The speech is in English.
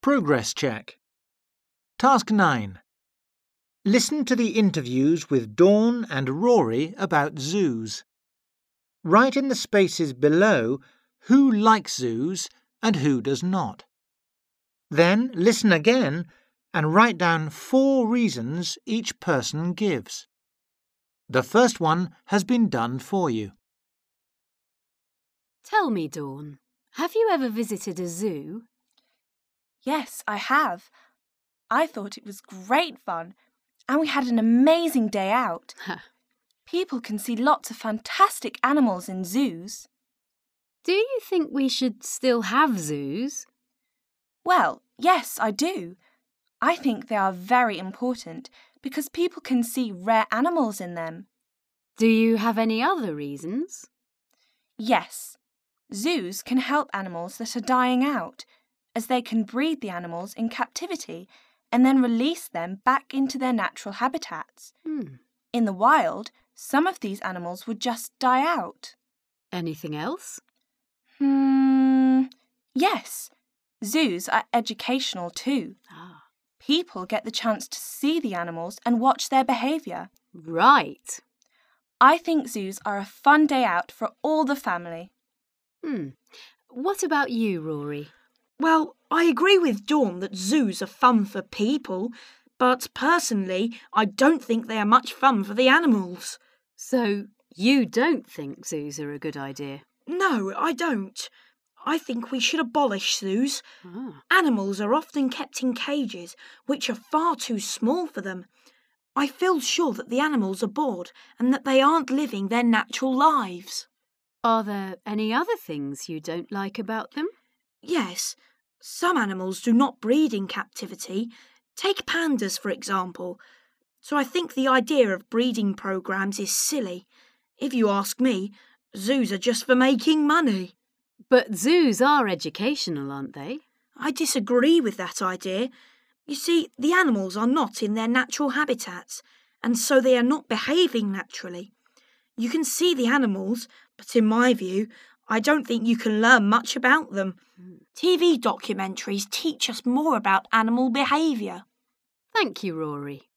Progress check. Task 9. Listen to the interviews with Dawn and Rory about zoos. Write in the spaces below who likes zoos and who does not. Then listen again and write down 4 reasons each person gives. The first one has been done for you. Tell me, Dawn, have you ever visited a zoo? Yes, I have. I thought it was great fun, and we had an amazing day out. People can see lots of fantastic animals in zoos. Do you think we should still have zoos? Well, yes, I do. I think they are very important because people can see rare animals in them. Do you have any other reasons? Yes. Zoos can help animals that are dying out, as they can breed the animals in captivity and then release them back into their natural habitats. In the wild, some of these animals would just die out. Anything else? Yes. Zoos are educational too. People get the chance to see the animals and watch their behaviour. Right. I think zoos are a fun day out for all the family. What about you, Rory? Well, I agree with Dawn that zoos are fun for people, but personally, I don't think they are much fun for the animals. So, you don't think zoos are a good idea? No, I don't. I think we should abolish zoos. Animals are often kept in cages, which are far too small for them. I feel sure that the animals are bored and that they aren't living their natural lives. Are there any other things you don't like about them? Yes, some animals do not breed in captivity. Take pandas, for example. So I think the idea of breeding programs is silly. If you ask me, zoos are just for making money. But zoos are educational, aren't they? I disagree with that idea. You see, the animals are not in their natural habitats, and so they are not behaving naturally. You can see the animals, but in my view, I don't think you can learn much about them. TV documentaries teach us more about animal behaviour. Thank you, Rory.